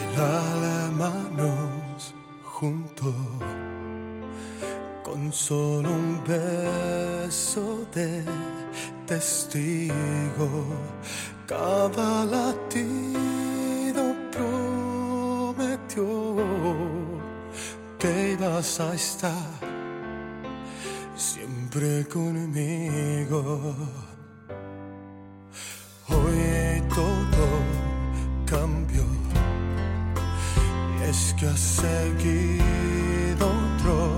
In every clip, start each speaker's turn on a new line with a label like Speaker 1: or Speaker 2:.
Speaker 1: las manos juntos, con solo un beso de testigo, cada latido prometió que ibas a estar siempre conmigo. Hoy todo cambió, y es que has seguido otro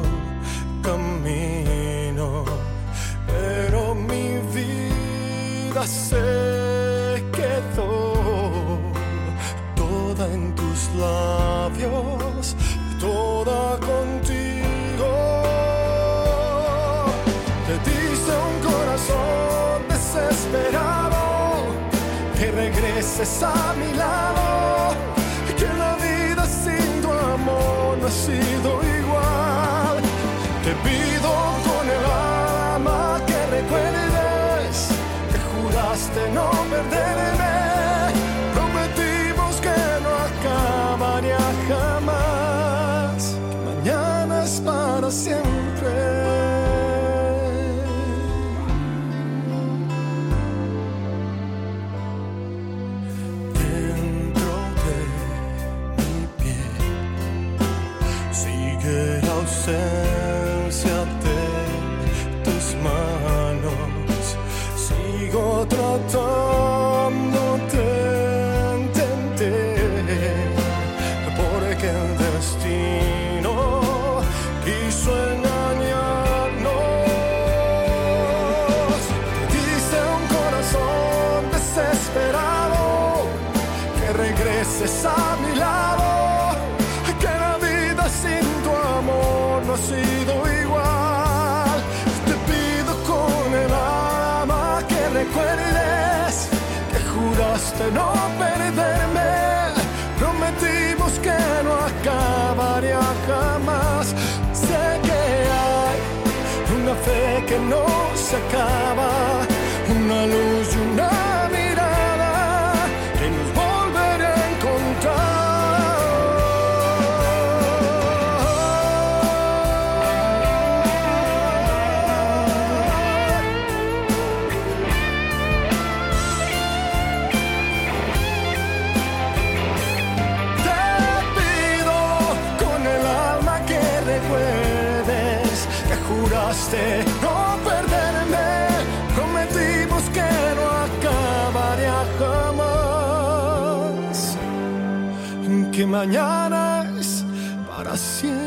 Speaker 1: camino, pero mi vida se quedó toda en tus labios, toda contigo. Te diste un corazón desesperado, que regreses a mi lado, que la vida sin tu amor no ha sido igual. Te pido con el alma que recuerdes que juraste no perderme, prometimos que no acabaría jamás, que mañana es para siempre. La ausencia de tus manos, sigo tratando de entender porque el destino quiso engañarnos. Te diste un corazón desesperado, que regreses a mi lado, que la vida sin tu amor no ha sido igual. Te pido con el alma que recuerdes que juraste no perderme, prometimos que no acabaría jamás. Sé que hay una fe que no se acaba, una luz y una mirada que nos volverá a encontrar. No perderme, prometimos que no acabaría jamás, que mañana es para siempre.